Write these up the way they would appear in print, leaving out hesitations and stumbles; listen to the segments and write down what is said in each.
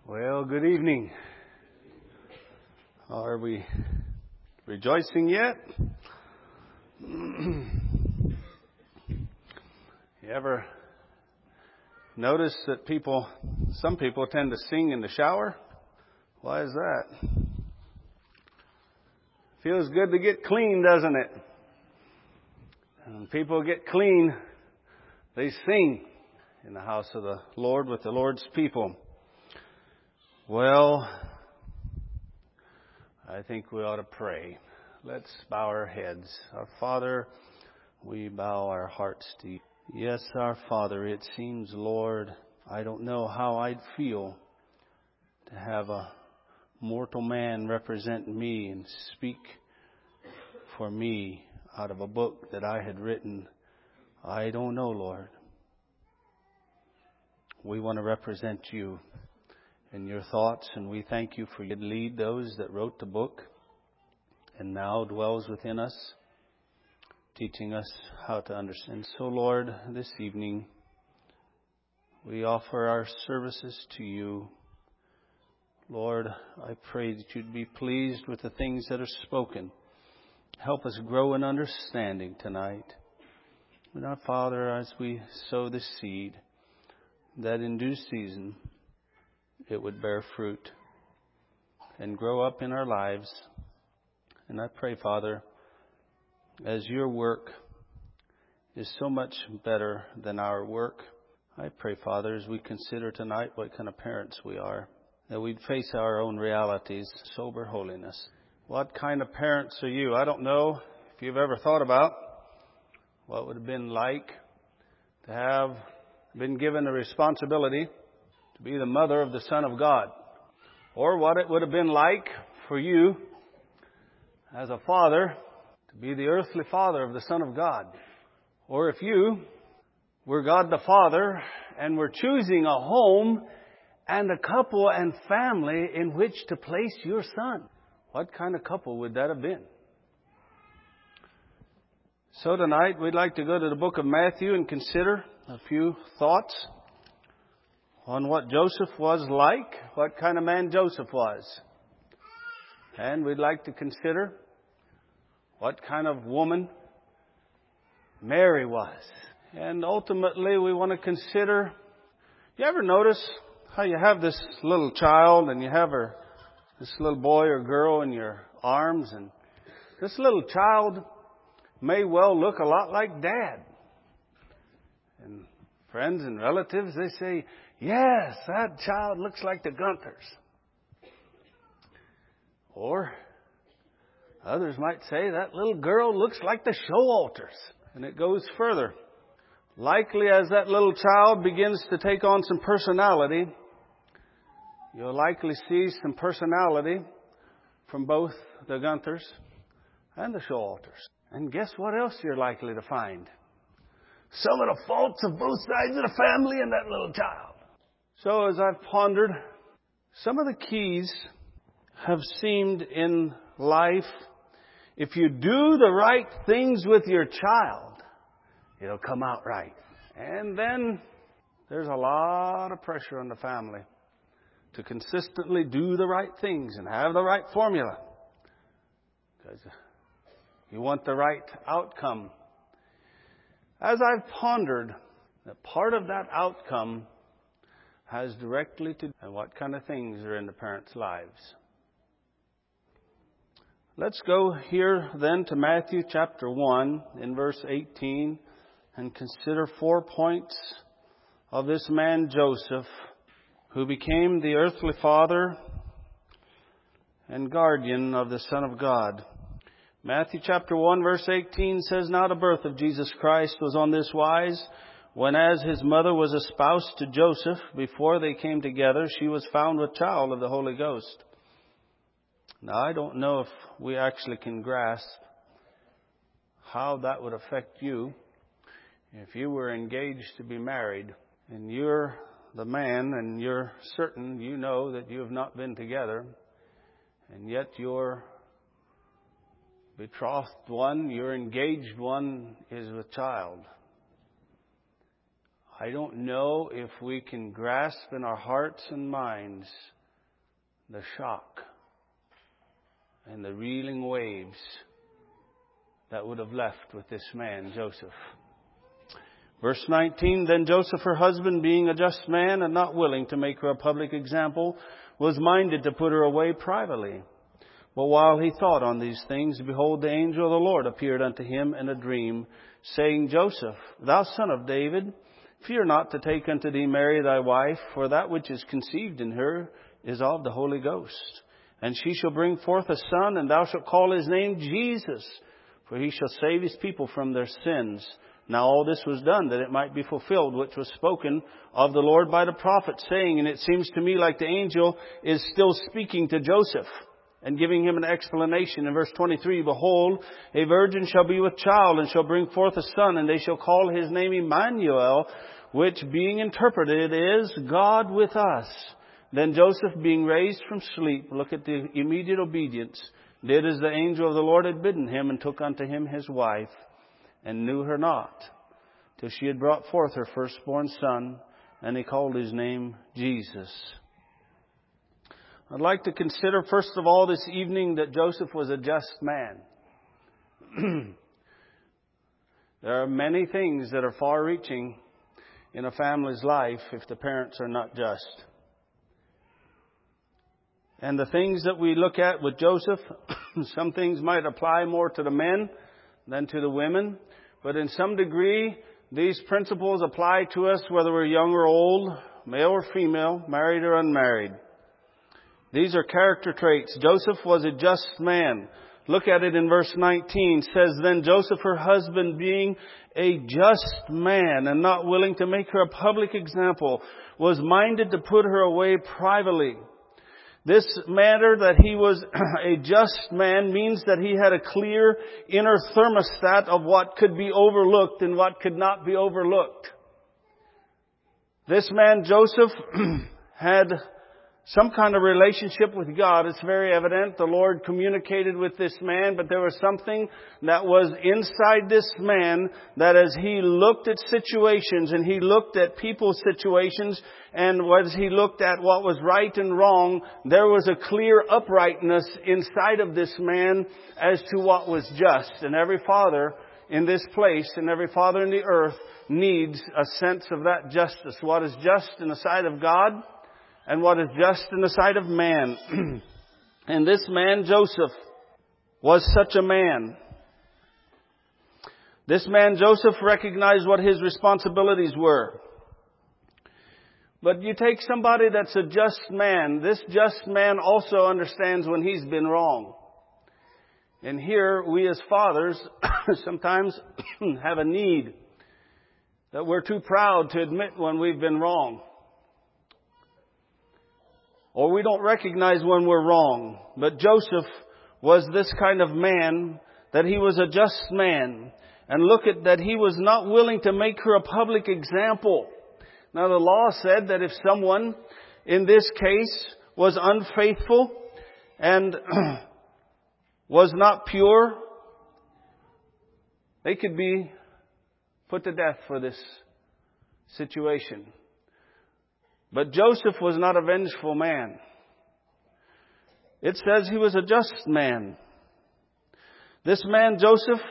Well, good evening. Are we rejoicing yet? You ever notice that some people tend to sing in the shower? Why is that? Feels good to get clean, doesn't it? And when people get clean, they sing in the house of the Lord with the Lord's people. Well, I think we ought to pray. Let's bow our heads. Our Father, we bow our hearts to you. Yes, our Father, it seems, Lord, I don't know how I'd feel to have a mortal man represent me and speak for me out of a book that I had written. I don't know, Lord. We want to represent you in your thoughts, and we thank you for you lead those that wrote the book and now dwells within us, teaching us how to understand. So, Lord, this evening we offer our services to you. Lord, I pray that you'd be pleased with the things that are spoken. Help us grow in understanding tonight. And our Father, as we sow the seed, that in due season it would bear fruit and grow up in our lives. And I pray, Father, as your work is so much better than our work, I pray, Father, as we consider tonight what kind of parents we are, that we'd face our own realities, sober holiness. What kind of parents are you? I don't know if you've ever thought about what would have been like to have been given the responsibility to be the mother of the Son of God, or what it would have been like for you as a father to be the earthly father of the Son of God, or if you were God the Father and were choosing a home and a couple and family in which to place your son. What kind of couple would that have been? So tonight we'd like to go to the book of Matthew and consider a few thoughts on what Joseph was like, what kind of man Joseph was. And we'd like to consider what kind of woman Mary was. And ultimately we want to consider, you ever notice how you have this little child and you have this little boy or girl in your arms, and this little child may well look a lot like Dad. And friends and relatives, they say, yes, that child looks like the Gunthers. Or others might say that little girl looks like the Showalters. And it goes further. Likely as that little child begins to take on some personality, you'll likely see some personality from both the Gunthers and the Showalters. And guess what else you're likely to find? Some of the faults of both sides of the family in that little child. So as I've pondered, some of the keys have seemed in life, if you do the right things with your child, it'll come out right. And then there's a lot of pressure on the family to consistently do the right things and have the right formula, because you want the right outcome. As I've pondered, that part of that outcome has directly to do with what kind of things are in the parents' lives. Let's go here then to Matthew chapter 1 in verse 18 and consider 4 points of this man Joseph, who became the earthly father and guardian of the Son of God. Matthew chapter 1 verse 18 says, Now the birth of Jesus Christ was on this wise, when as his mother was espoused to Joseph, before they came together, she was found with child of the Holy Ghost. Now I don't know if we actually can grasp how that would affect you if you were engaged to be married and you're the man and you're certain you know that you have not been together, and yet your betrothed one, your engaged one is with child. I don't know if we can grasp in our hearts and minds the shock and the reeling waves that would have left with this man, Joseph. Verse 19, then Joseph, her husband, being a just man and not willing to make her a public example, was minded to put her away privately. But while he thought on these things, behold, the angel of the Lord appeared unto him in a dream, saying, Joseph, thou son of David, fear not to take unto thee Mary thy wife, for that which is conceived in her is of the Holy Ghost. And she shall bring forth a son, and thou shalt call his name Jesus, for he shall save his people from their sins. Now all this was done that it might be fulfilled, which was spoken of the Lord by the prophet, saying, and it seems to me like the angel is still speaking to Joseph and giving him an explanation. In verse 23, behold, a virgin shall be with child and shall bring forth a son, and they shall call his name Emmanuel, which being interpreted is God with us. Then Joseph, being raised from sleep, look at the immediate obedience, did as the angel of the Lord had bidden him, and took unto him his wife, and knew her not, till she had brought forth her firstborn son, and he called his name Jesus. I'd like to consider, first of all, this evening that Joseph was a just man. There are many things that are far-reaching in a family's life if the parents are not just. And the things that we look at with Joseph, some things might apply more to the men than to the women. But in some degree, these principles apply to us whether we're young or old, male or female, married or unmarried. These are character traits. Joseph was a just man. Look at it in verse 19. It says, then Joseph, her husband, being a just man and not willing to make her a public example, was minded to put her away privately. This matter that he was a just man means that he had a clear inner thermostat of what could be overlooked and what could not be overlooked. This man, Joseph, had some kind of relationship with God. It's very evident. The Lord communicated with this man, but there was something that was inside this man that as he looked at situations and he looked at people's situations and as he looked at what was right and wrong, there was a clear uprightness inside of this man as to what was just. And every father in this place and every father in the earth needs a sense of that justice. What is just in the sight of God and what is just in the sight of man. And this man, Joseph, was such a man. This man, Joseph, recognized what his responsibilities were. But you take somebody that's a just man. This just man also understands when he's been wrong. And here, we as fathers sometimes have a need that we're too proud to admit when we've been wrong. Or we don't recognize when we're wrong. But Joseph was this kind of man, that he was a just man. And look at that he was not willing to make her a public example. Now the law said that if someone in this case was unfaithful and was not pure, they could be put to death for this situation. But Joseph was not a vengeful man. It says he was a just man. This man, Joseph,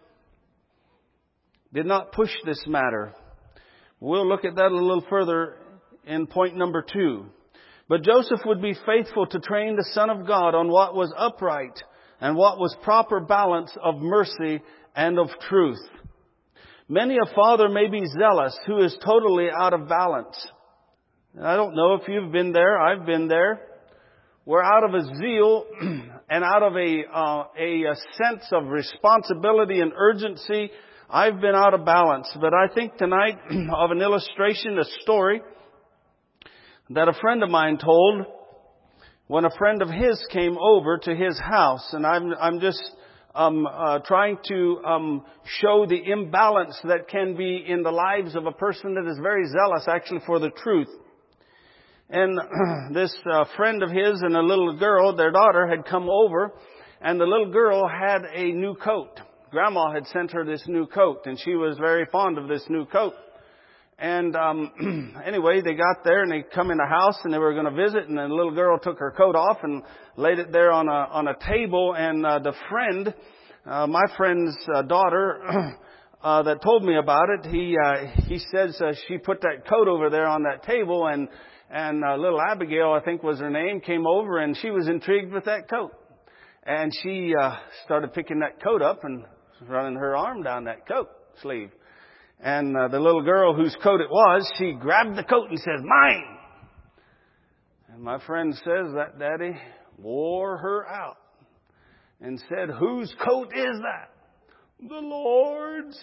did not push this matter. We'll look at that a little further in point number 2. But Joseph would be faithful to train the Son of God on what was upright and what was proper balance of mercy and of truth. Many a father may be zealous who is totally out of balance. I don't know if you've been there. I've been there. We're out of a zeal and out of a sense of responsibility and urgency. I've been out of balance. But I think tonight of an illustration, a story that a friend of mine told when a friend of his came over to his house. And I'm just trying to show the imbalance that can be in the lives of a person that is very zealous actually for the truth. And this friend of his and a little girl, their daughter, had come over, and the little girl had a new coat. Grandma had sent her this new coat, and she was very fond of this new coat. And anyway, they got there and they come in the house and they were going to visit, and the little girl took her coat off and laid it there on a table. And the friend, my friend's daughter, that told me about it, he says she put that coat over there on that table, and little Abigail, I think was her name, came over and she was intrigued with that coat. And she started picking that coat up and running her arm down that coat sleeve. And the little girl whose coat it was, she grabbed the coat and says, "Mine!" And my friend says that Daddy wore her out and said, "Whose coat is that?" "The Lord's."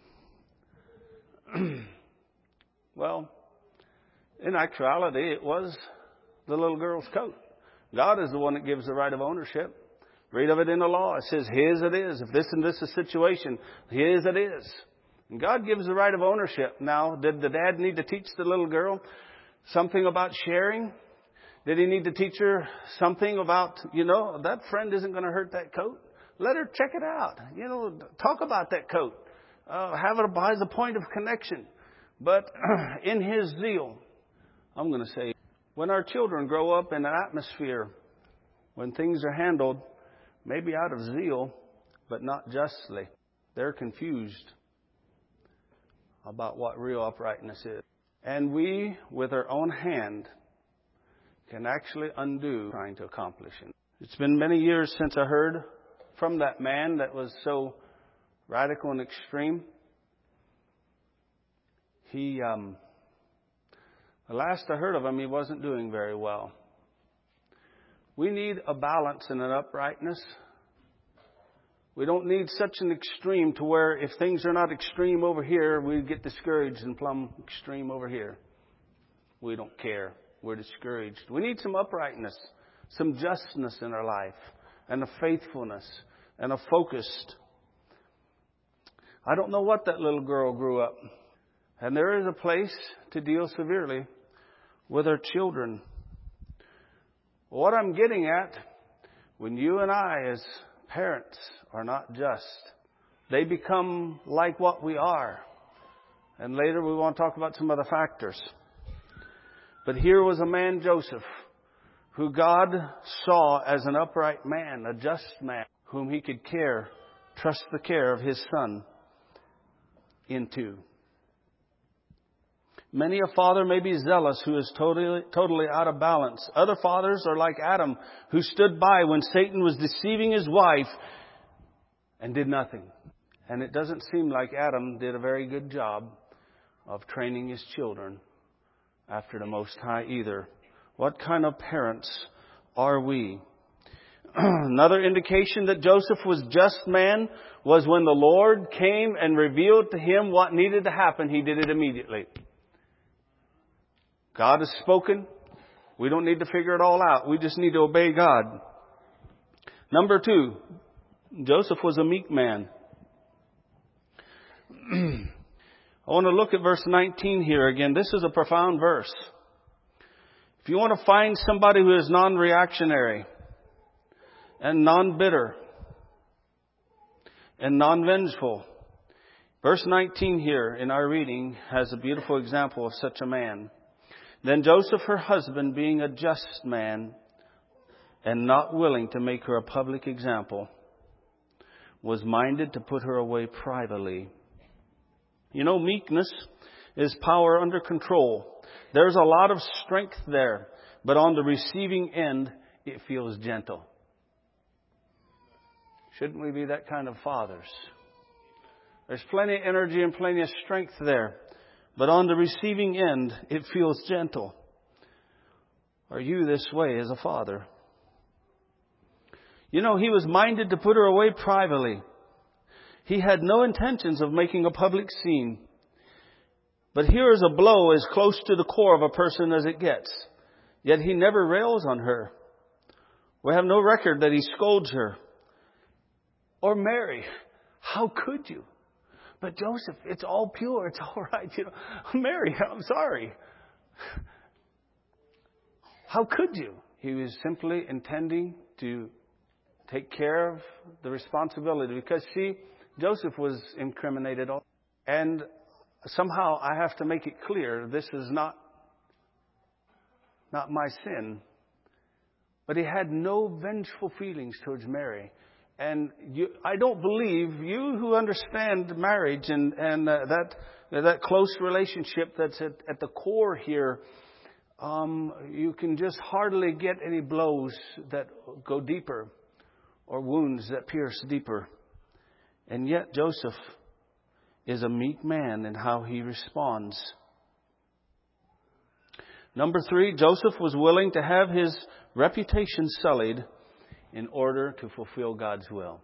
Well, in actuality, it was the little girl's coat. God is the one that gives the right of ownership. Read of it in the law. It says, His it is. If this and this is a situation, His it is. And God gives the right of ownership. Now, did the dad need to teach the little girl something about sharing? Did he need to teach her something about, that friend isn't going to hurt that coat? Let her check it out. Talk about that coat. Have it as a point of connection. But in his zeal, I'm going to say, when our children grow up in an atmosphere, when things are handled, maybe out of zeal, but not justly, they're confused about what real uprightness is. And we, with our own hand, can actually undo trying to accomplish it. It's been many years since I heard from that man that was so radical and extreme. The last I heard of him, he wasn't doing very well. We need a balance and an uprightness. We don't need such an extreme to where if things are not extreme over here, we get discouraged and plumb extreme over here. We don't care. We're discouraged. We need some uprightness, some justness in our life, and a faithfulness, and a focused. I don't know what that little girl grew up. And there is a place to deal severely with our children. What I'm getting at, when you and I as parents are not just, they become like what we are. And later we want to talk about some other factors. But here was a man, Joseph, who God saw as an upright man, a just man, whom he could trust the care of his son into. Many a father may be zealous who is totally out of balance. Other fathers are like Adam, who stood by when Satan was deceiving his wife and did nothing. And it doesn't seem like Adam did a very good job of training his children after the Most High either. What kind of parents are we? Another indication that Joseph was just man was when the Lord came and revealed to him what needed to happen, he did it immediately. God has spoken. We don't need to figure it all out. We just need to obey God. Number 2, Joseph was a meek man. I want to look at verse 19 here again. This is a profound verse. If you want to find somebody who is non-reactionary and non-bitter and non-vengeful, verse 19 here in our reading has a beautiful example of such a man. Then Joseph, her husband, being a just man and not willing to make her a public example, was minded to put her away privately. Meekness is power under control. There's a lot of strength there, but on the receiving end, it feels gentle. Shouldn't we be that kind of fathers? There's plenty of energy and plenty of strength there, but on the receiving end, it feels gentle. Are you this way as a father? He was minded to put her away privately. He had no intentions of making a public scene. But here is a blow as close to the core of a person as it gets. Yet he never rails on her. We have no record that he scolds her. Or Mary, how could you? But Joseph, it's all pure. It's all right. Mary, I'm sorry. How could you? He was simply intending to take care of the responsibility because Joseph was incriminated. And somehow I have to make it clear this is not my sin. But he had no vengeful feelings towards Mary. And I don't believe you who understand marriage and that close relationship that's at the core here, you can just hardly get any blows that go deeper or wounds that pierce deeper. And yet Joseph is a meek man in how he responds. Number 3, Joseph was willing to have his reputation sullied in order to fulfill God's will.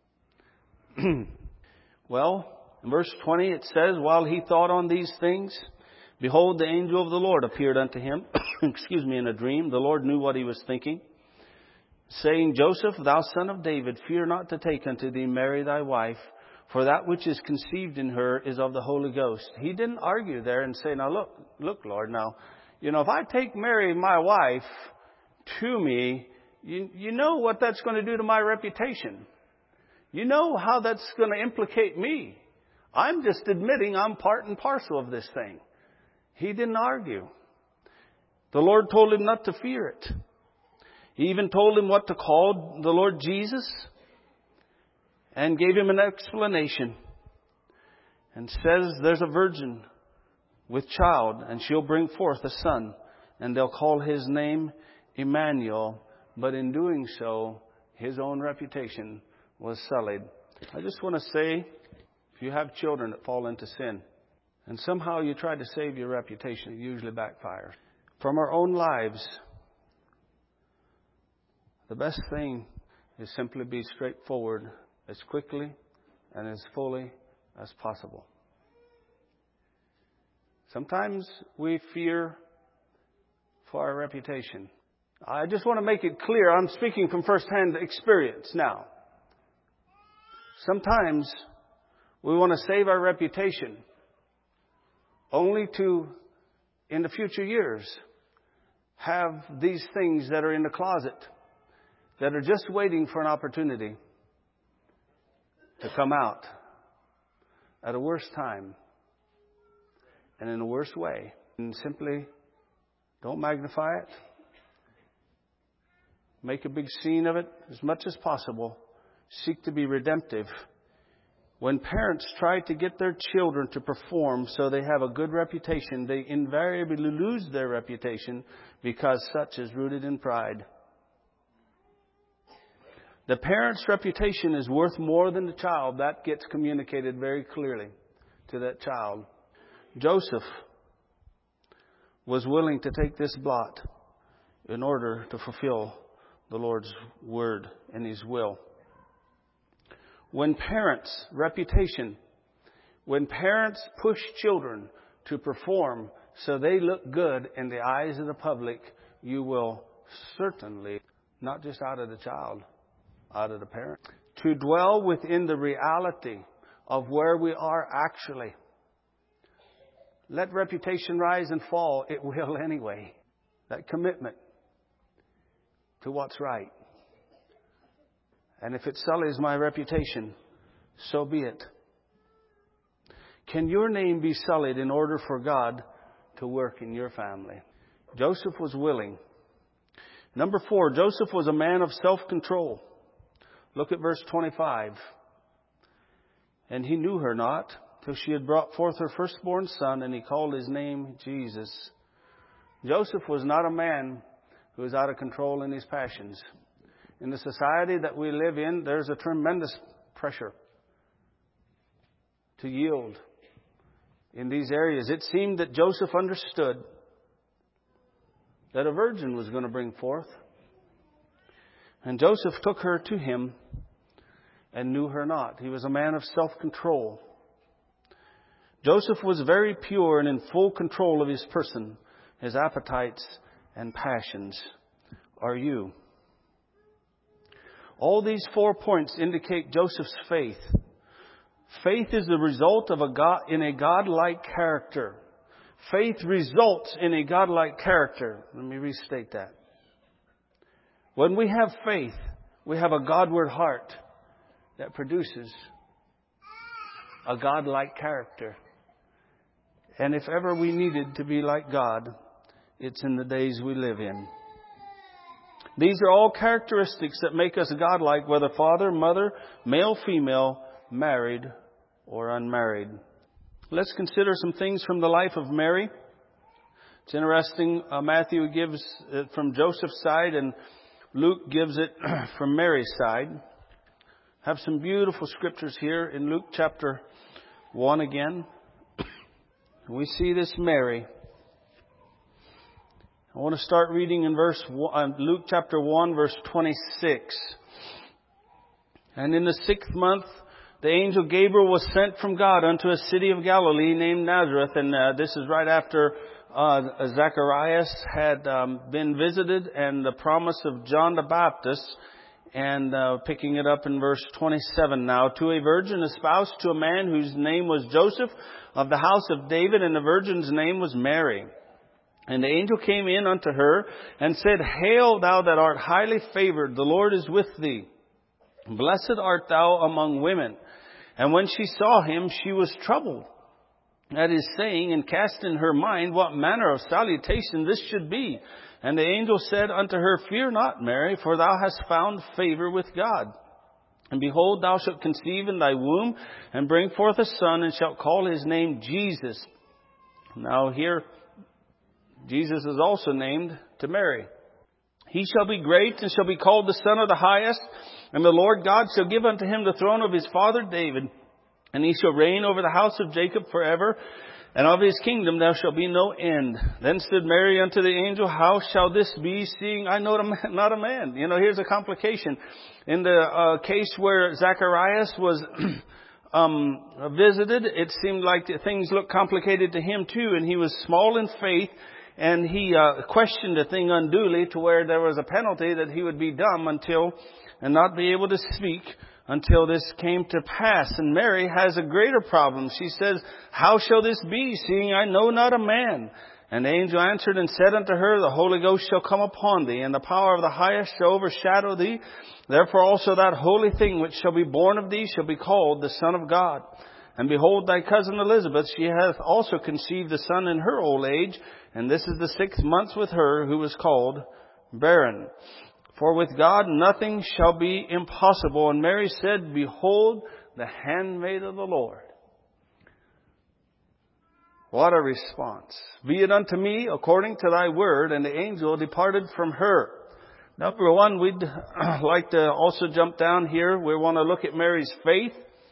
Well, in verse 20 it says, while he thought on these things, behold, the angel of the Lord appeared unto him, in a dream. The Lord knew what he was thinking, saying, Joseph, thou son of David, fear not to take unto thee Mary thy wife, for that which is conceived in her is of the Holy Ghost. He didn't argue there and say, now look, Lord, now, if I take Mary, my wife, to me, you know what that's going to do to my reputation. You know how that's going to implicate me. I'm just admitting I'm part and parcel of this thing. He didn't argue. The Lord told him not to fear it. He even told him what to call the Lord Jesus and gave him an explanation and says there's a virgin with child and she'll bring forth a son and they'll call his name Emmanuel. But in doing so, his own reputation was sullied. I just want to say, if you have children that fall into sin and somehow you try to save your reputation, it usually backfires. From our own lives, the best thing is simply be straightforward as quickly and as fully as possible. Sometimes we fear for our reputation. I just want to make it clear, I'm speaking from first-hand experience now. Sometimes we want to save our reputation only to, in the future years, have these things that are in the closet that are just waiting for an opportunity to come out at a worse time and in a worse way. And simply don't magnify it. Make a big scene of it as much as possible. Seek to be redemptive. When parents try to get their children to perform so they have a good reputation, they invariably lose their reputation because such is rooted in pride. The parent's reputation is worth more than the child. That gets communicated very clearly to that child. Joseph was willing to take this blot in order to fulfill the Lord's word and His will. When parents push children to perform so they look good in the eyes of the public, you will certainly, not just out of the child, out of the parent, to dwell within the reality of where we are actually. Let reputation rise and fall. It will anyway. That commitment to what's right. And if it sullies my reputation, so be it. Can your name be sullied in order for God to work in your family? Joseph was willing. Number 4, Joseph was a man of self-control. Look at verse 25. And he knew her not till she had brought forth her firstborn son, and he called his name Jesus. Joseph was not a man who was out of control in his passions. In the society that we live in, there's a tremendous pressure to yield in these areas. It seemed that Joseph understood that a virgin was going to bring forth. And Joseph took her to him and knew her not. He was a man of self-control. Joseph was very pure and in full control of his person, his appetites and passions. Are you? All these 4 points indicate Joseph's faith. Faith is the result of a godlike character. Faith results in a godlike character. Let me restate that. When we have faith, we have a Godward heart that produces a godlike character. And if ever we needed to be like God, it's in the days we live in. These are all characteristics that make us godlike, whether father, mother, male, female, married, or unmarried. Let's consider some things from the life of Mary. It's interesting, Matthew gives it from Joseph's side and Luke gives it from Mary's side. Have some beautiful scriptures here in Luke chapter 1 again. We see this Mary. I want to start reading in Luke chapter 1, verse 26. And in the 6th month, the angel Gabriel was sent from God unto a city of Galilee named Nazareth. And this is right after Zacharias had been visited and the promise of John the Baptist. And picking it up in verse 27 now. To a virgin espoused to a man whose name was Joseph of the house of David, and the virgin's name was Mary. And the angel came in unto her and said, Hail, thou that art highly favored, the Lord is with thee. Blessed art thou among women. And when she saw him, she was troubled at his saying, and cast in her mind what manner of salutation this should be. And the angel said unto her, Fear not, Mary, for thou hast found favor with God. And behold, thou shalt conceive in thy womb, and bring forth a son, and shalt call his name Jesus. Now here, Jesus is also named to Mary. He shall be great, and shall be called the Son of the Highest. And the Lord God shall give unto him the throne of his father David. And he shall reign over the house of Jacob forever. And of his kingdom there shall be no end. Then said Mary unto the angel, How shall this be, seeing I know not a man? You know, here's a complication. In the case where Zacharias was visited, it seemed like things looked complicated to him too. And he was small in faith. And he questioned the thing unduly to where there was a penalty that he would be dumb and not be able to speak until this came to pass. And Mary has a greater problem. She says, How shall this be, seeing I know not a man? And the angel answered and said unto her, The Holy Ghost shall come upon thee, and the power of the highest shall overshadow thee. Therefore also that holy thing which shall be born of thee shall be called the Son of God. And behold, thy cousin Elizabeth, she hath also conceived a son in her old age, and this is the 6th month with her who was called barren. For with God nothing shall be impossible. And Mary said, Behold, the handmaid of the Lord. What a response. Be it unto me according to thy word. And the angel departed from her. Number one, we'd like to also jump down here. We want to look at Mary's faith.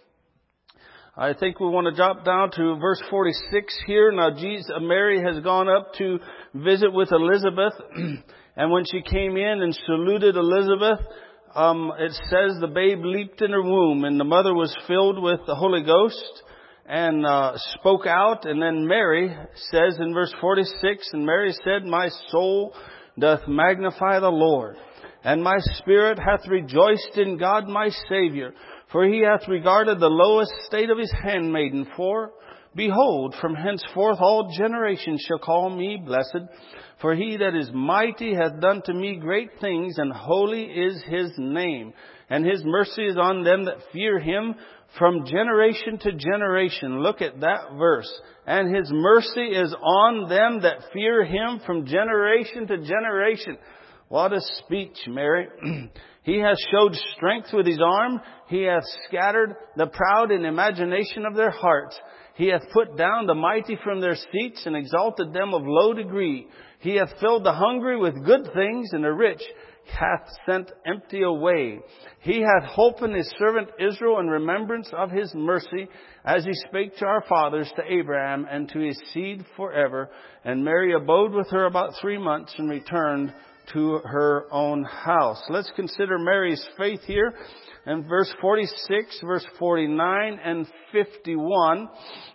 I think we want to jump down to verse 46 here. Now, Mary has gone up to visit with Elizabeth. And when she came in and saluted Elizabeth, it says the babe leaped in her womb, and the mother was filled with the Holy Ghost and spoke out. And then Mary says in verse 46, And Mary said, My soul doth magnify the Lord, and my spirit hath rejoiced in God my Savior, for he hath regarded the lowest state of his handmaiden. For behold, from henceforth all generations shall call me blessed. For he that is mighty hath done to me great things, and holy is his name. And his mercy is on them that fear him from generation to generation. Look at that verse. And his mercy is on them that fear him from generation to generation. What a speech, Mary. He hath showed strength with his arm. He hath scattered the proud in imagination of their hearts. He hath put down the mighty from their seats and exalted them of low degree. He hath filled the hungry with good things, and the rich hath sent empty away. He hath holpen his servant Israel in remembrance of his mercy, as he spake to our fathers, to Abraham, and to his seed forever. And Mary abode with her about 3 months and returned to her own house. Let's consider Mary's faith here. In verse 46, verse 49, and 51,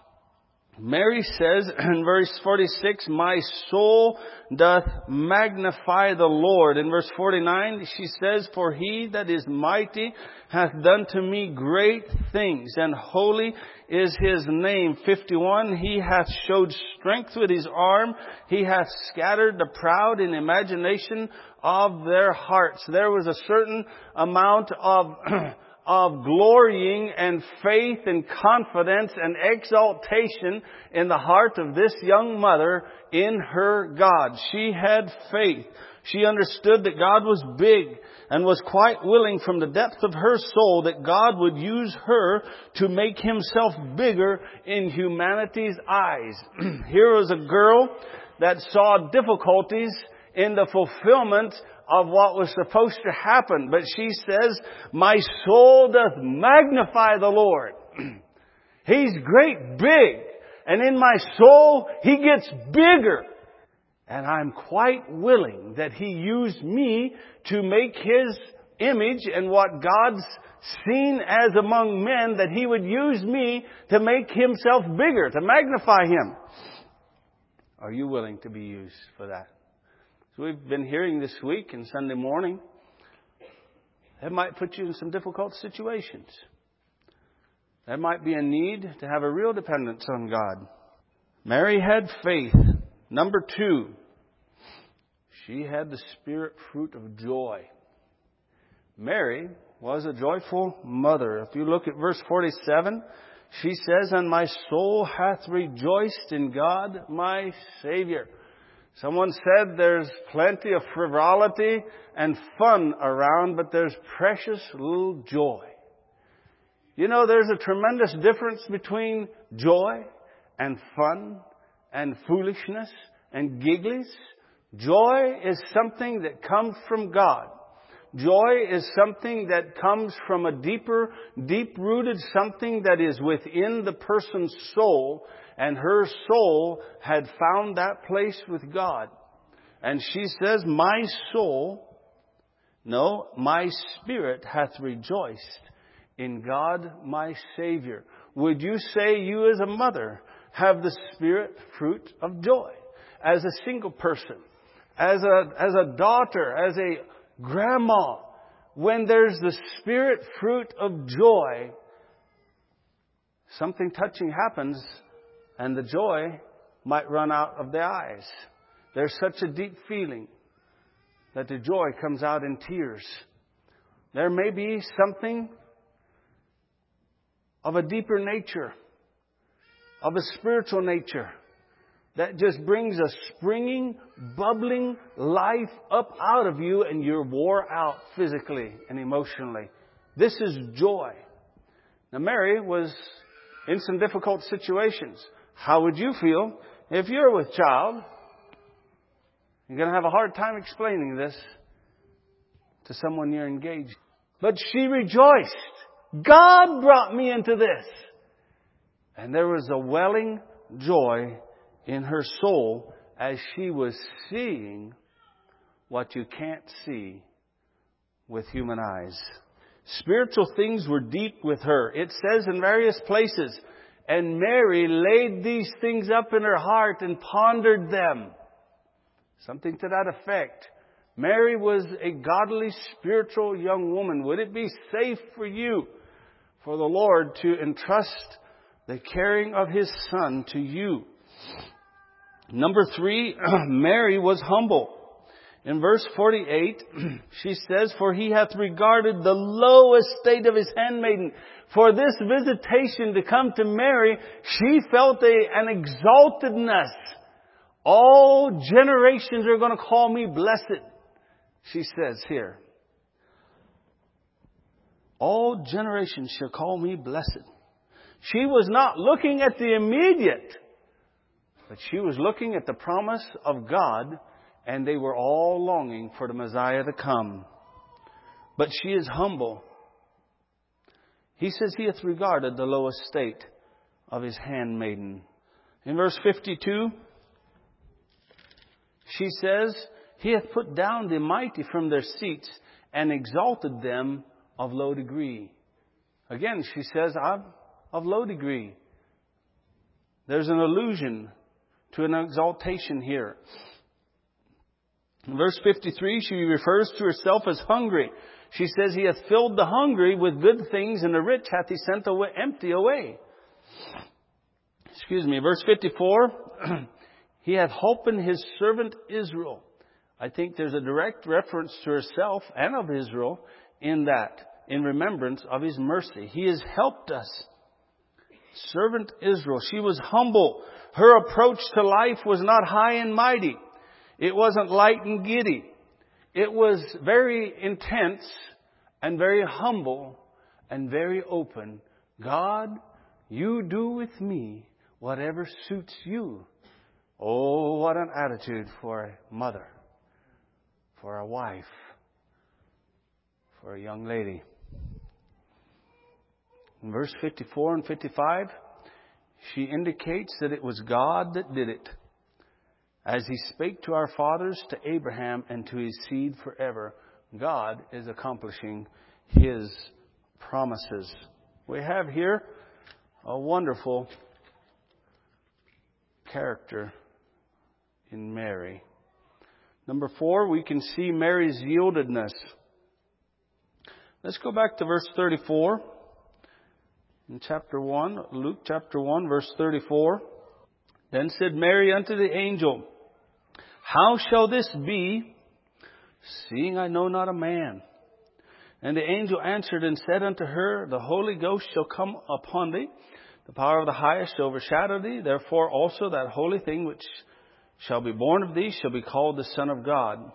Mary says in verse 46, My soul doth magnify the Lord. In verse 49, she says, For he that is mighty hath done to me great things, and holy is his name. 51, He hath showed strength with his arm. He hath scattered the proud in imagination of their hearts. There was a certain amount of of glorying and faith and confidence and exaltation in the heart of this young mother in her God. She had faith. She understood that God was big and was quite willing from the depth of her soul that God would use her to make Himself bigger in humanity's eyes. Here was a girl that saw difficulties in the fulfillment of what was supposed to happen. But she says, my soul doth magnify the Lord. He's great big. And in my soul, He gets bigger. And I'm quite willing that He use me to make His image and what God's seen as among men, that He would use me to make Himself bigger, to magnify Him. Are you willing to be used for that? So we've been hearing this week and Sunday morning, that might put you in some difficult situations. There might be a need to have a real dependence on God. Mary had faith. Number 2, she had the Spirit fruit of joy. Mary was a joyful mother. If you look at verse 47, she says, and my soul hath rejoiced in God my Savior. Someone said there's plenty of frivolity and fun around, but there's precious little joy. You know, there's a tremendous difference between joy and fun and foolishness and gigglies. Joy is something that comes from God. Joy is something that comes from a deeper, deep-rooted something that is within the person's soul. And her soul had found that place with God. And she says, my spirit hath rejoiced in God my Savior. Would you say you as a mother have the Spirit fruit of joy? As a single person, as a daughter, as a grandma, when there's the Spirit fruit of joy, something touching happens and the joy might run out of the eyes. There's such a deep feeling that the joy comes out in tears. There may be something of a deeper nature, of a spiritual nature, that just brings a springing, bubbling life up out of you and you're wore out physically and emotionally. This is joy. Now, Mary was in some difficult situations. How would you feel if you're with child? You're going to have a hard time explaining this to someone you're engaged. But she rejoiced. God brought me into this. And there was a welling joy in her soul as she was seeing what you can't see with human eyes. Spiritual things were deep with her. It says in various places, and Mary laid these things up in her heart and pondered them. Something to that effect. Mary was a godly, spiritual young woman. Would it be safe for you, for the Lord to entrust the caring of His Son to you? Number 3, Mary was humble. In verse 48, she says, for He hath regarded the low estate of His handmaiden. For this visitation to come to Mary, she felt an exaltedness. All generations are going to call me blessed, she says here. All generations shall call me blessed. She was not looking at the immediate, but she was looking at the promise of God, and they were all longing for the Messiah to come. But she is humble. He says He hath regarded the low estate of His handmaiden. In verse 52, she says, He hath put down the mighty from their seats and exalted them of low degree. Again, she says, I'm of low degree. There's an allusion to an exaltation here. In verse 53, she refers to herself as hungry. She says, He hath filled the hungry with good things, and the rich hath He sent away empty away. Verse 54, He hath holpen His servant Israel. I think there's a direct reference to herself and of Israel in that. in remembrance of His mercy. He has helped us. Servant Israel, she was humble. Her approach to life was not high and mighty. It wasn't light and giddy. It was very intense and very humble and very open. God, you do with me whatever suits you. Oh, what an attitude for a mother, for a wife, for a young lady. In verse 54 and 55, she indicates that it was God that did it. As He spake to our fathers, to Abraham, and to his seed forever, God is accomplishing His promises. We have here a wonderful character in Mary. Number 4, we can see Mary's yieldedness. Let's go back to verse 34. In chapter 1, Luke chapter 1, verse 34. Then said Mary unto the angel, How shall this be, seeing I know not a man? And the angel answered and said unto her, The Holy Ghost shall come upon thee, the power of the highest shall overshadow thee. Therefore also that holy thing which shall be born of thee shall be called the Son of God.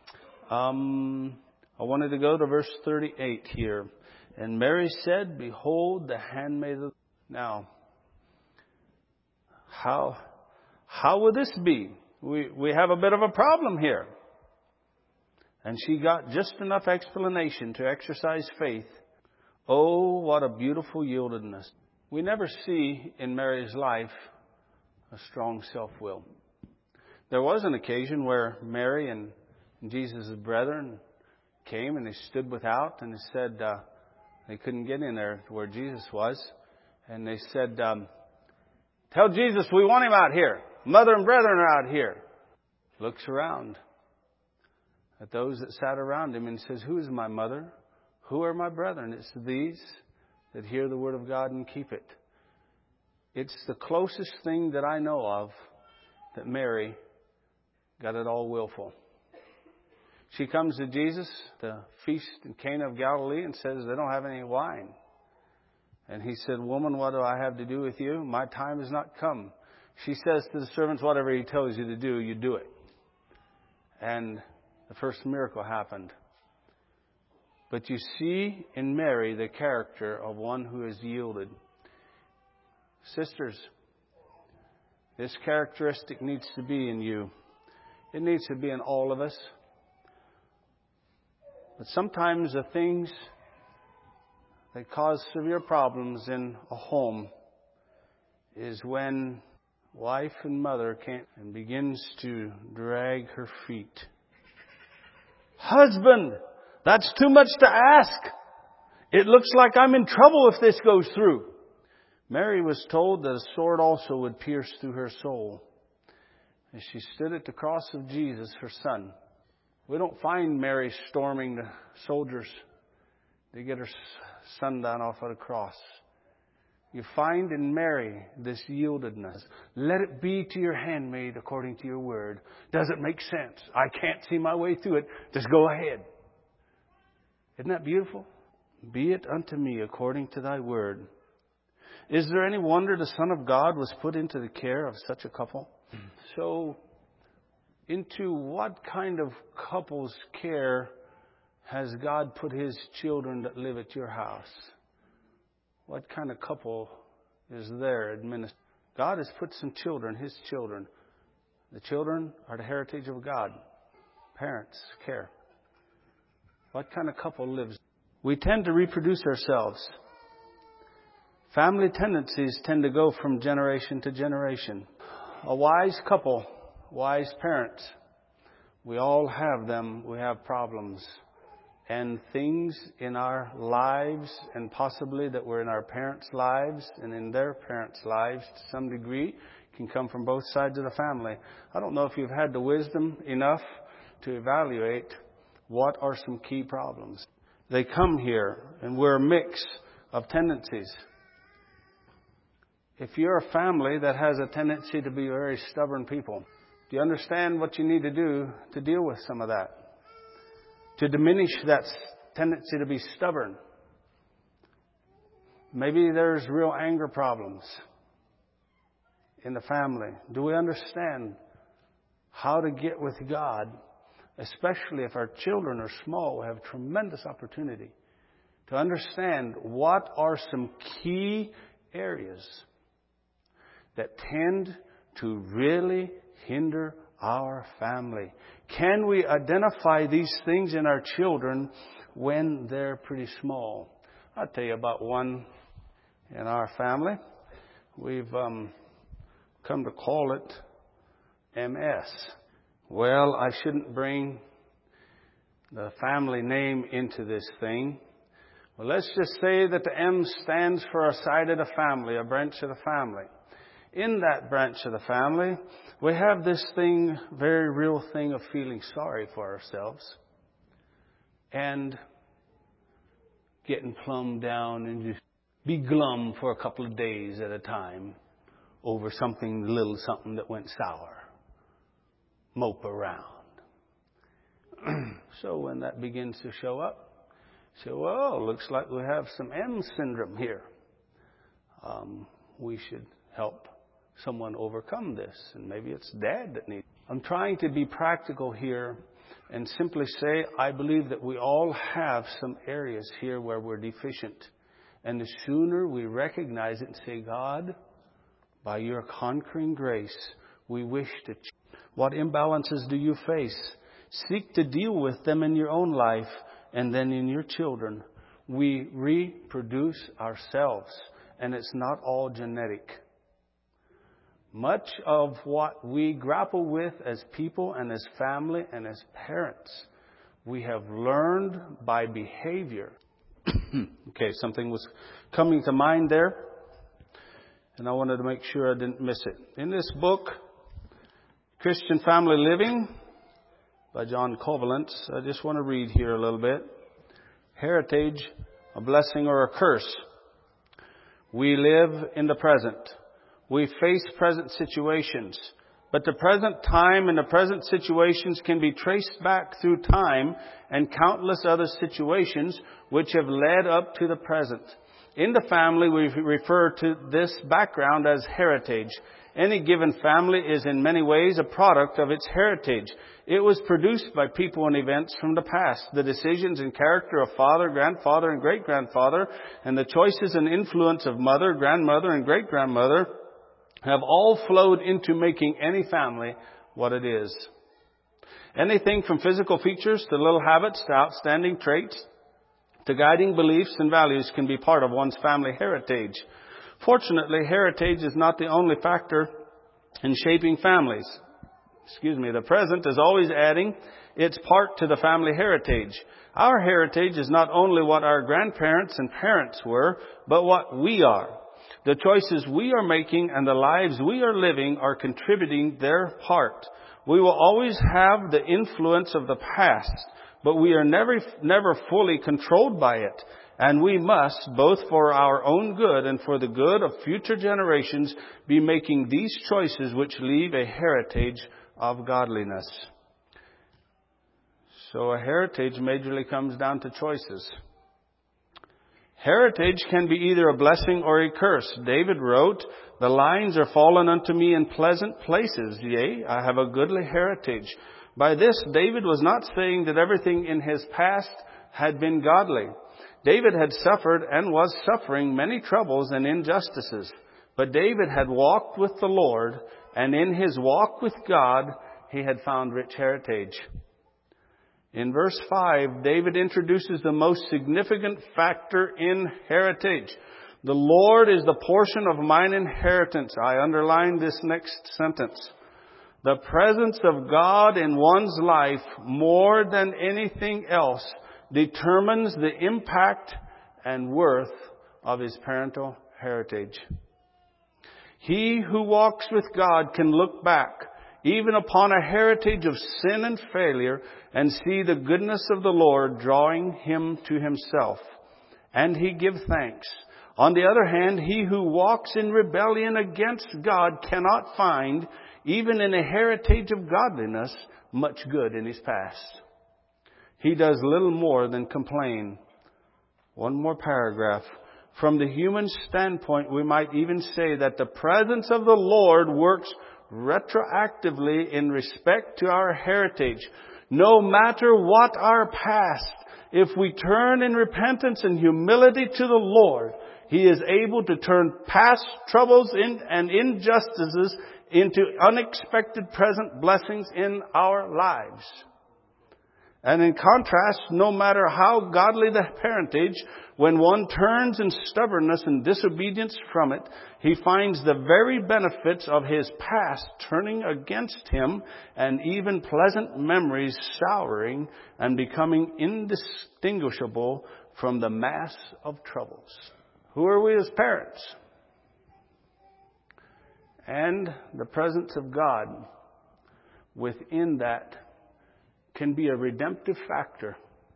I wanted to go to verse 38 here. And Mary said, Behold, the handmaid of... Now, how would this be? We have a bit of a problem here. And she got just enough explanation to exercise faith. Oh, what a beautiful yieldedness. We never see in Mary's life a strong self-will. There was an occasion where Mary and Jesus' brethren came and they stood without and they said they couldn't get in there to where Jesus was. And they said, Tell Jesus we want Him out here. Mother and brethren are out here. Looks around at those that sat around Him and says, Who is my mother? Who are my brethren? It's these that hear the word of God and keep it. It's the closest thing that I know of that Mary got it all willful. She comes to Jesus, the feast in Cana of Galilee, and says, They don't have any wine. And He said, Woman, what do I have to do with you? My time has not come. She says to the servants, whatever He tells you to do, you do it. And the first miracle happened. But you see in Mary the character of one who has yielded. Sisters, this characteristic needs to be in you. It needs to be in all of us. But sometimes the things that cause severe problems in a home is when wife and mother can't and begins to drag her feet. Husband, that's too much to ask. It looks like I'm in trouble if this goes through. Mary was told that a sword also would pierce through her soul. As she stood at the cross of Jesus, her son. We don't find Mary storming the soldiers to get her son down off of the cross. You find in Mary this yieldedness. Let it be to your handmaid according to your word. Does it make sense? I can't see my way through it. Just go ahead. Isn't that beautiful? Be it unto me according to thy word. Is there any wonder the Son of God was put into the care of such a couple? So, into what kind of couple's care has God put His children that live at your house? What kind of couple is there administered? God has put some children, His children. The children are the heritage of God. Parents care. What kind of couple lives? We tend to reproduce ourselves. Family tendencies tend to go from generation to generation. A wise couple, wise parents, we all have them. We have problems. And things in our lives, and possibly that were in our parents' lives and in their parents' lives to some degree, can come from both sides of the family. I don't know if you've had the wisdom enough to evaluate what are some key problems. They come here, and we're a mix of tendencies. If you're a family that has a tendency to be very stubborn people, do you understand what you need to do to deal with some of that? To diminish that tendency to be stubborn. Maybe there's real anger problems in the family. Do we understand how to get with God? Especially if our children are small, we have tremendous opportunity to understand what are some key areas that tend to really hinder our family. Can we identify these things in our children when they're pretty small? I'll tell you about one in our family. We've come to call it MS. Well, I shouldn't bring the family name into this thing. Well, let's just say that the M stands for a side of the family, a branch of the family. In that branch of the family, we have this thing, very real thing of feeling sorry for ourselves and getting plumb down and just be glum for a couple of days at a time over something that went sour. Mope around. So when that begins to show up, say, well, looks like we have some M syndrome here. We should help someone overcome this. And maybe it's Dad that needs. I'm trying to be practical here and simply say, I believe that we all have some areas here where we're deficient. And the sooner we recognize it and say, God, by your conquering grace, we wish to change. What imbalances do you face? Seek to deal with them in your own life and then in your children. We reproduce ourselves, and it's not all genetic. Much of what we grapple with as people and as family and as parents, we have learned by behavior. Okay, something was coming to mind there, and I wanted to make sure I didn't miss it. In this book, Christian Family Living by John Covalence, I just want to read here a little bit. Heritage, a blessing or a curse. We live in the present. We face present situations. But the present time and the present situations can be traced back through time and countless other situations which have led up to the present. In the family, we refer to this background as heritage. Any given family is in many ways a product of its heritage. It was produced by people and events from the past. The decisions and character of father, grandfather, and great-grandfather, and the choices and influence of mother, grandmother, and great-grandmother have all flowed into making any family what it is. Anything from physical features to little habits to outstanding traits to guiding beliefs and values can be part of one's family heritage. Fortunately, heritage is not the only factor in shaping families. The present is always adding its part to the family heritage. Our heritage is not only what our grandparents and parents were, but what we are. The choices we are making and the lives we are living are contributing their part. We will always have the influence of the past, but we are never fully controlled by it. And we must, both for our own good and for the good of future generations, be making these choices which leave a heritage of godliness. So a heritage majorly comes down to choices. Heritage can be either a blessing or a curse. David wrote, "The lines are fallen unto me in pleasant places. Yea, I have a goodly heritage." By this, David was not saying that everything in his past had been godly. David had suffered and was suffering many troubles and injustices. But David had walked with the Lord, and in his walk with God, he had found rich heritage. In verse 5, David introduces the most significant factor in heritage. The Lord is the portion of mine inheritance. I underline this next sentence. The presence of God in one's life, more than anything else, determines the impact and worth of his parental heritage. He who walks with God can look back, even upon a heritage of sin and failure, and see the goodness of the Lord drawing him to himself. And he give thanks. On the other hand, he who walks in rebellion against God cannot find, even in a heritage of godliness, much good in his past. He does little more than complain. One more paragraph. From the human standpoint, we might even say that the presence of the Lord works retroactively in respect to our heritage. No matter what our past, if we turn in repentance and humility to the Lord, He is able to turn past troubles and injustices into unexpected present blessings in our lives. And in contrast, no matter how godly the parentage, when one turns in stubbornness and disobedience from it, he finds the very benefits of his past turning against him, and even pleasant memories souring and becoming indistinguishable from the mass of troubles. Who are we as parents? And the presence of God within that can be a redemptive factor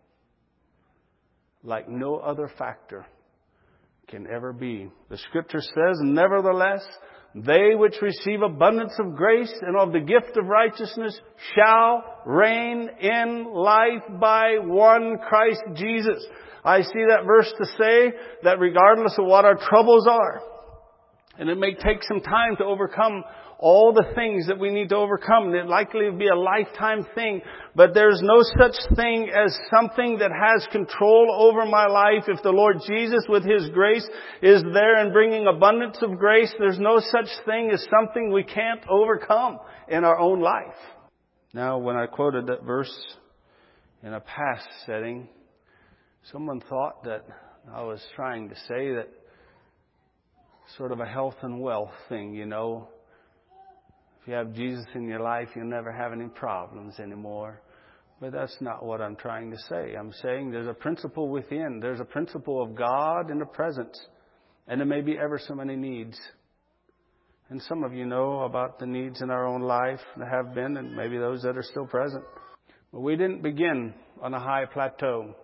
like no other factor can ever be. The Scripture says, nevertheless, they which receive abundance of grace and of the gift of righteousness shall reign in life by one Christ Jesus. I see that verse to say that regardless of what our troubles are, and it may take some time to overcome all the things that we need to overcome. It likely will be a lifetime thing. But there's no such thing as something that has control over my life. If the Lord Jesus with His grace is there and bringing abundance of grace, there's no such thing as something we can't overcome in our own life. Now, when I quoted that verse in a past setting, someone thought that I was trying to say that sort of a health and wealth thing, you know. If you have Jesus in your life, you'll never have any problems anymore. But that's not what I'm trying to say. I'm saying there's a principle within. There's a principle of God in the presence. And there may be ever so many needs. And some of you know about the needs in our own life that have been, and maybe those that are still present. But we didn't begin on a high plateau.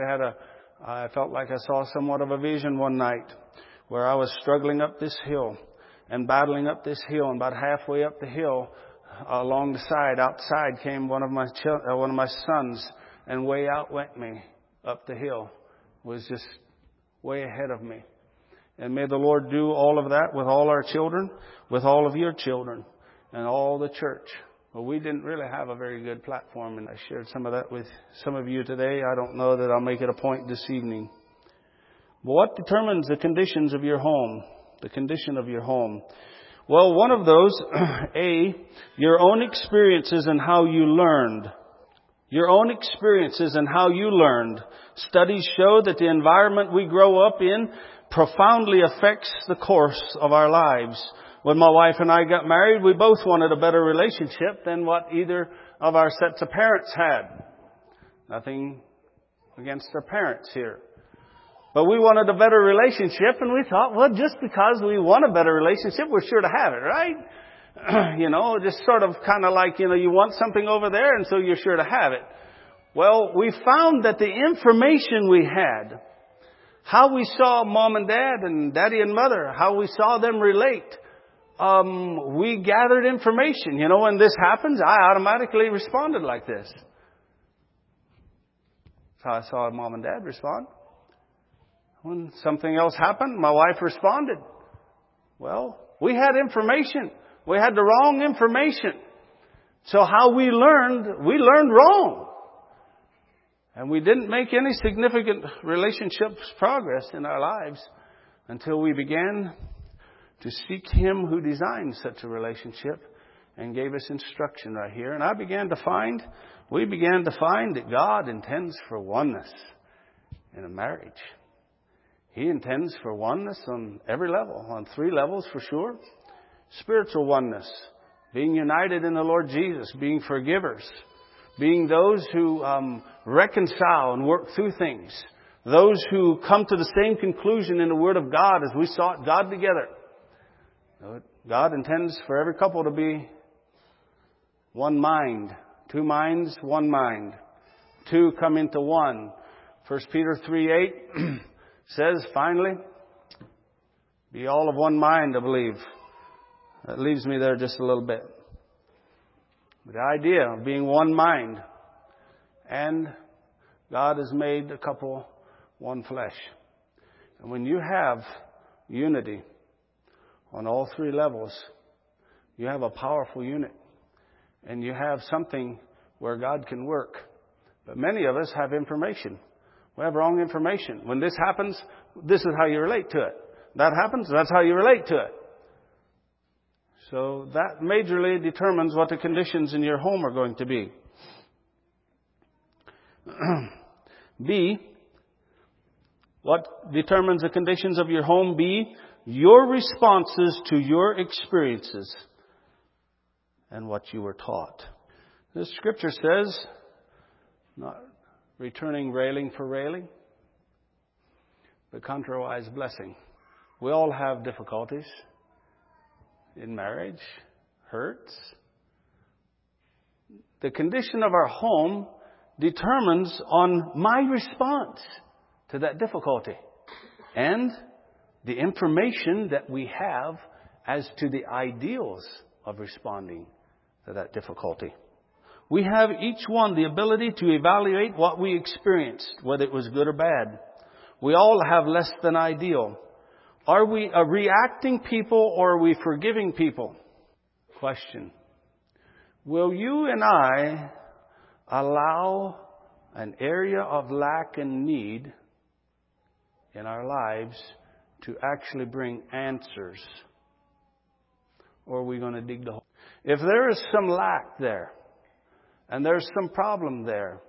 I felt like I saw somewhat of a vision one night where I was struggling up this hill and battling up this hill, and about halfway up the hill, along the side, outside came one of my sons, and way outwent me up the hill. Was just way ahead of me. And may the Lord do all of that with all our children, with all of your children, and all the church. Well, we didn't really have a very good platform, and I shared some of that with some of you today. I don't know that I'll make it a point this evening. But what determines the conditions of your home? The condition of your home. Well, one of those, A, your own experiences and how you learned. Your own experiences and how you learned. Studies show that the environment we grow up in profoundly affects the course of our lives. When my wife and I got married, we both wanted a better relationship than what either of our sets of parents had. Nothing against our parents here. But we wanted a better relationship, and we thought, well, just because we want a better relationship, we're sure to have it, right? Just sort of kind of like, you want something over there, and so you're sure to have it. Well, we found that the information we had, how we saw mom and dad and daddy and mother, how we saw them relate, we gathered information. When this happens, I automatically responded like this. That's how I saw mom and dad respond. When something else happened, my wife responded. Well, we had information. We had the wrong information. So how we learned wrong. And we didn't make any significant relationships progress in our lives until we began to seek Him who designed such a relationship and gave us instruction right here. And we began to find that God intends for oneness in a marriage. He intends for oneness on every level, on 3 levels for sure. Spiritual oneness, being united in the Lord Jesus, being forgivers, being those who reconcile and work through things, those who come to the same conclusion in the Word of God as we sought God together. God intends for every couple to be one mind, 2 minds, 1 mind, 2 come into one. 1 Peter 3:8 says, finally, be all of one mind, I believe. That leaves me there just a little bit. The idea of being one mind. And God has made a couple one flesh. And when you have unity on all three levels, you have a powerful unit. And you have something where God can work. But many of us have information. We have wrong information. When this happens, this is how you relate to it. That happens, that's how you relate to it. So that majorly determines what the conditions in your home are going to be. B, what determines the conditions of your home? B, your responses to your experiences and what you were taught. The Scripture says, not returning railing for railing, but contrariwise blessing. We all have difficulties in marriage, hurts. The condition of our home determines on my response to that difficulty and the information that we have as to the ideals of responding to that difficulty. We have each one the ability to evaluate what we experienced, whether it was good or bad. We all have less than ideal. Are we a reacting people or are we forgiving people? Question. Will you and I allow an area of lack and need in our lives to actually bring answers? Or are we going to dig the hole? If there is some lack there, and there's some problem there.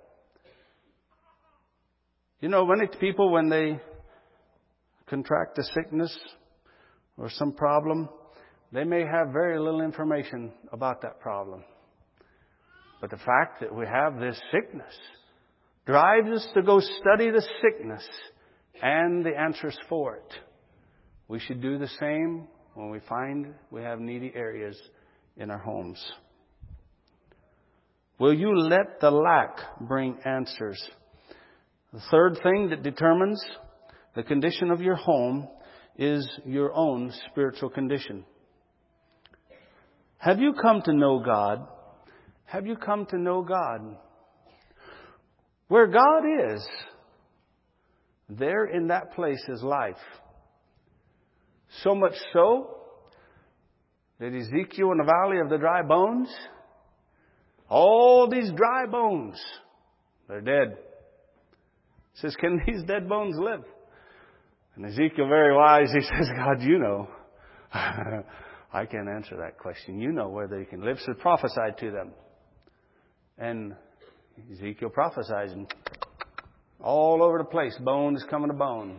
You know, many people, when they contract a sickness or some problem, they may have very little information about that problem. But the fact that we have this sickness drives us to go study the sickness and the answers for it. We should do the same when we find we have needy areas in our homes. Will you let the lack bring answers? The third thing that determines the condition of your home is your own spiritual condition. Have you come to know God? Have you come to know God? Where God is, there in that place is life. So much so that Ezekiel in the valley of the dry bones, all these dry bones, they're dead. He says, can these dead bones live? And Ezekiel, very wise, he says, God, you know. I can't answer that question. You know whether they can live. So prophesy to them. And Ezekiel prophesies, and all over the place, bone is coming to bone.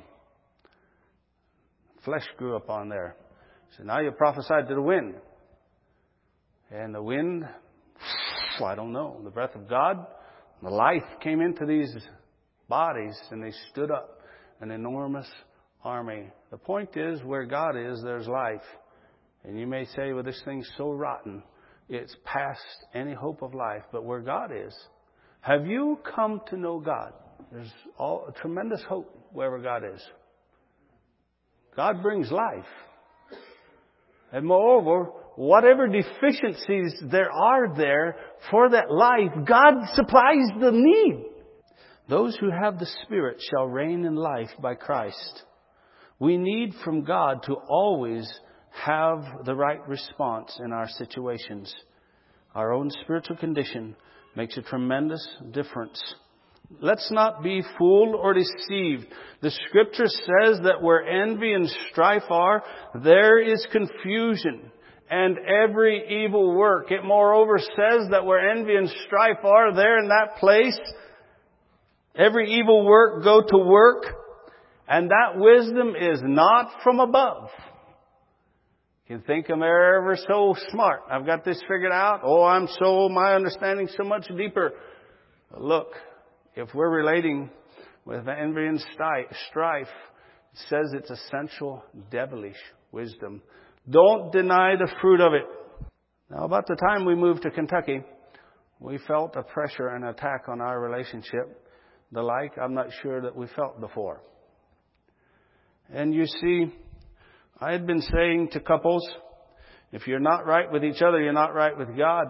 Flesh grew up on there. So now you prophesied to the wind. And the wind, I don't know, the breath of God, the life came into these bodies and they stood up, an enormous army. The point is, where God is, there's life. And you may say, well, this thing's so rotten, it's past any hope of life. But where God is, have you come to know God? There's a tremendous hope wherever God is. God brings life. And moreover, whatever deficiencies there are there for that life, God supplies the need. Those who have the Spirit shall reign in life by Christ. We need from God to always have the right response in our situations. Our own spiritual condition makes a tremendous difference. Let's not be fooled or deceived. The Scripture says that where envy and strife are, there is confusion and every evil work. It moreover says that where envy and strife are, there in that place, every evil work go to work, and that wisdom is not from above. You can think I'm ever so smart. I've got this figured out. My understanding's so much deeper. But look, if we're relating with envy and strife, it says it's essential devilish wisdom. Don't deny the fruit of it. Now, about the time we moved to Kentucky, we felt a pressure and attack on our relationship, the like I'm not sure that we felt before. And you see, I had been saying to couples, if you're not right with each other, you're not right with God.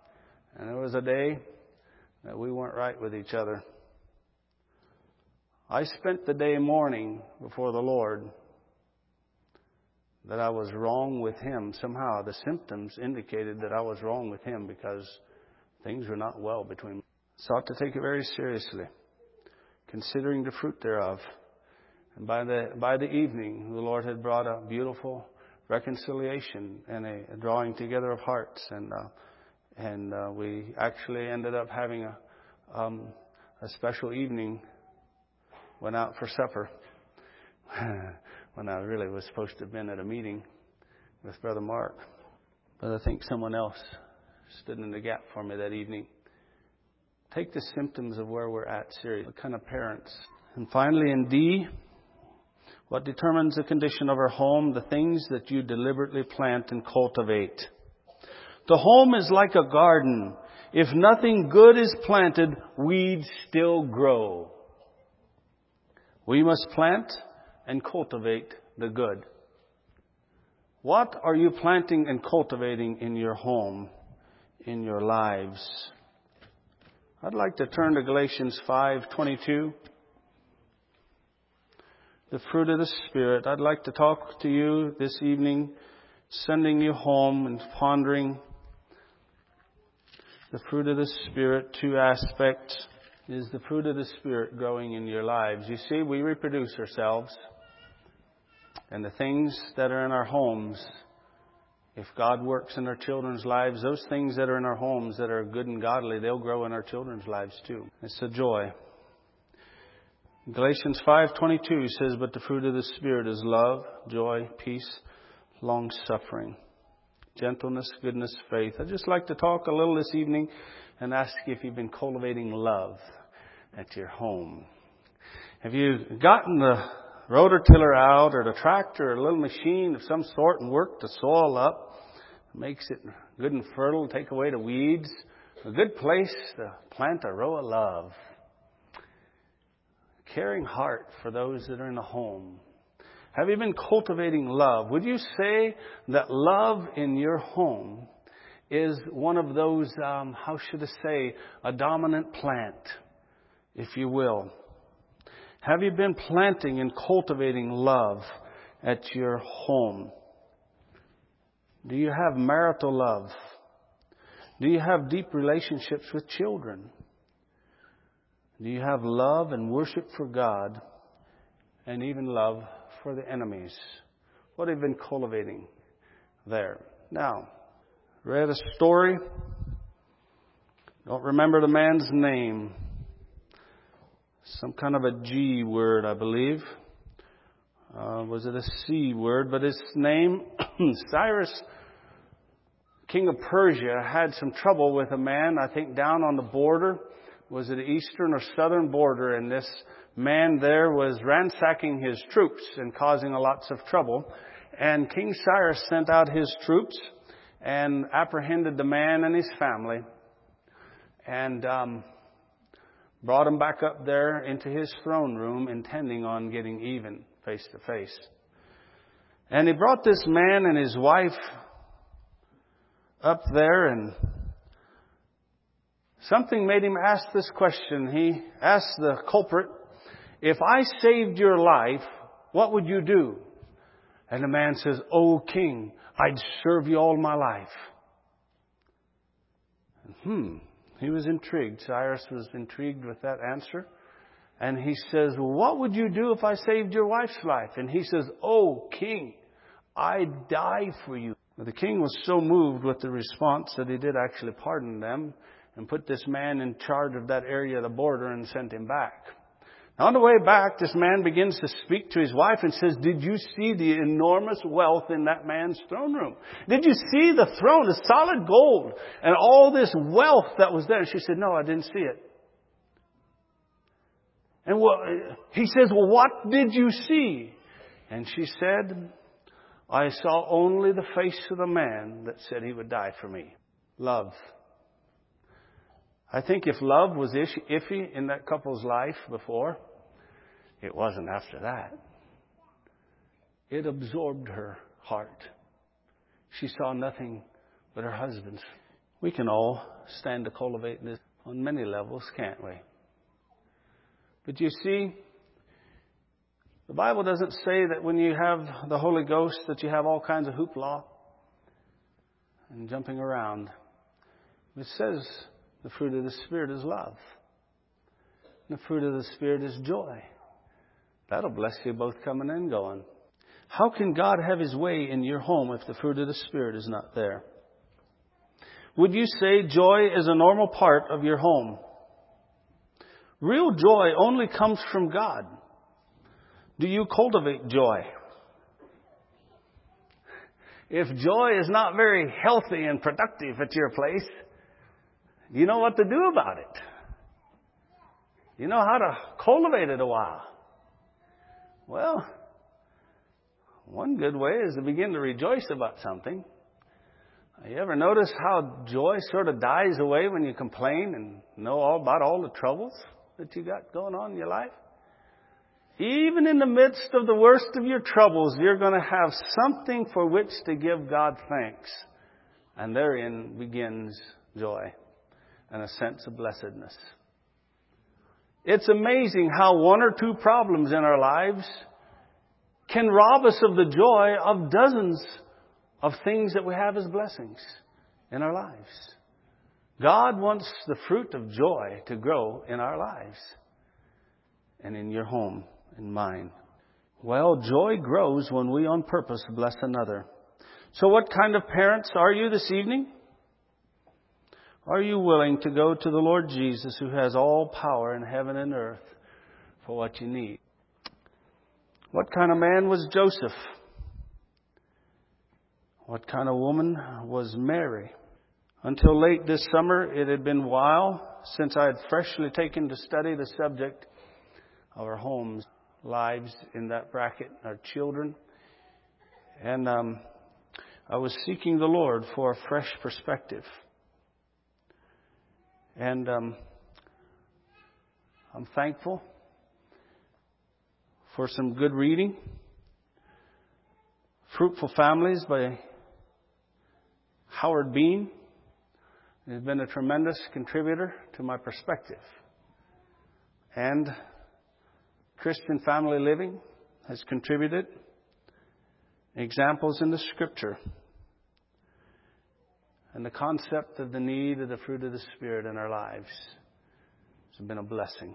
And there was a day that we weren't right with each other. I spent the day mourning before the Lord that I was wrong with Him. Somehow the symptoms indicated that I was wrong with Him because things were not well between me. Sought to take it very seriously, considering the fruit thereof. And by the evening, the Lord had brought a beautiful reconciliation and a drawing together of hearts. And we actually ended up having a special evening. Went out for supper when I really was supposed to have been at a meeting with Brother Mark. But I think someone else stood in the gap for me that evening. Take the symptoms of where we're at seriously. What kind of parents? And finally, in D, what determines the condition of our home? The things that you deliberately plant and cultivate. The home is like a garden. If nothing good is planted, weeds still grow. We must plant and cultivate the good. What are you planting and cultivating in your home, in your lives? I'd like to turn to Galatians 5:22. The fruit of the Spirit. I'd like to talk to you this evening, sending you home and pondering the fruit of the Spirit. Two aspects. Is the fruit of the Spirit growing in your lives? You see, we reproduce ourselves. And the things that are in our homes, if God works in our children's lives, those things that are in our homes that are good and godly, they'll grow in our children's lives too. It's a joy. Galatians 5:22 says, but the fruit of the Spirit is love, joy, peace, long-suffering, gentleness, goodness, faith. I'd just like to talk a little this evening and ask you if you've been cultivating love at your home. Have you gotten the rototiller out or the tractor or a little machine of some sort and worked the soil up? It makes it good and fertile, take away the weeds. A good place to plant a row of love. Caring heart for those that are in the home. Have you been cultivating love? Would you say that love in your home is one of those, how should I say, a dominant plant, if you will? Have you been planting and cultivating love at your home? Do you have marital love? Do you have deep relationships with children? Do you have love and worship for God and even love for the enemies? What have you been cultivating there? Now, read a story. Don't remember the man's name. Some kind of a G word, I believe. Was it a C word? But his name, Cyrus, king of Persia, had some trouble with a man, I think down on the border. Was it the eastern or southern border? And this man there was ransacking his troops and causing lots of trouble. And King Cyrus sent out his troops and apprehended the man and his family and brought him back up there into his throne room, intending on getting even face to face. And he brought this man and his wife up there, and something made him ask this question. He asked the culprit, if I saved your life, what would you do? And the man says, "O king, I'd serve you all my life." He was intrigued. Cyrus was intrigued with that answer. And he says, "Well, what would you do if I saved your wife's life?" And he says, "O king, I'd die for you." But the king was so moved with the response that he did actually pardon them and put this man in charge of that area of the border and sent him back. Now, on the way back, this man begins to speak to his wife and says, "Did you see the enormous wealth in that man's throne room? Did you see the throne, the solid gold, and all this wealth that was there?" And she said, "No, I didn't see it." And he says, "Well, what did you see?" And she said, "I saw only the face of the man that said he would die for me." Love. I think if love was iffy in that couple's life before, it wasn't after that. It absorbed her heart. She saw nothing but her husband's. We can all stand to cultivate this on many levels, can't we? But you see, The Bible doesn't say that when you have the Holy Ghost that you have all kinds of hoopla and jumping around. It says the fruit of the Spirit is love. The fruit of the Spirit is joy. That'll bless you both coming and going. How can God have His way in your home if the fruit of the Spirit is not there? Would you say joy is a normal part of your home? Real joy only comes from God. Do you cultivate joy? If joy is not very healthy and productive at your place, you know what to do about it. You know how to cultivate it a while. Well, one good way is to begin to rejoice about something. You ever notice how joy sort of dies away when you complain and know all about all the troubles that you got going on in your life? Even in the midst of the worst of your troubles, you're going to have something for which to give God thanks. And therein begins joy and a sense of blessedness. It's amazing how one or two problems in our lives can rob us of the joy of dozens of things that we have as blessings in our lives. God wants the fruit of joy to grow in our lives and in your home and mine. Well, joy grows when we on purpose bless another. So what kind of parents are you this evening? Are you willing to go to the Lord Jesus, who has all power in heaven and earth, for what you need? What kind of man was Joseph? What kind of woman was Mary? Until late this summer, it had been a while since I had freshly taken to study the subject of our homes, lives in that bracket, our children. And I was seeking the Lord for a fresh perspective. And I'm thankful for some good reading. Fruitful Families by Howard Bean has been a tremendous contributor to my perspective. And Christian Family Living has contributed examples in the Scripture and the concept of the need of the fruit of the Spirit in our lives. It's been a blessing.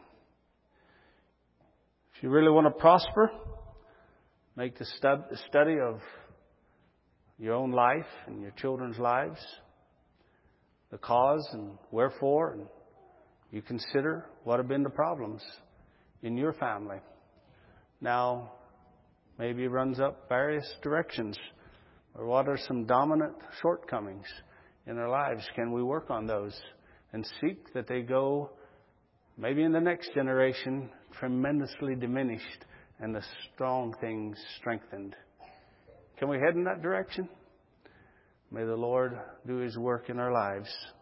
If you really want to prosper, make the study of your own life and your children's lives, the cause and wherefore, and you consider what have been the problems in your family. Now, maybe it runs up various directions, or what are some dominant shortcomings in our lives? Can we work on those and seek that they go, maybe in the next generation, tremendously diminished and the strong things strengthened? Can we head in that direction? May the Lord do His work in our lives.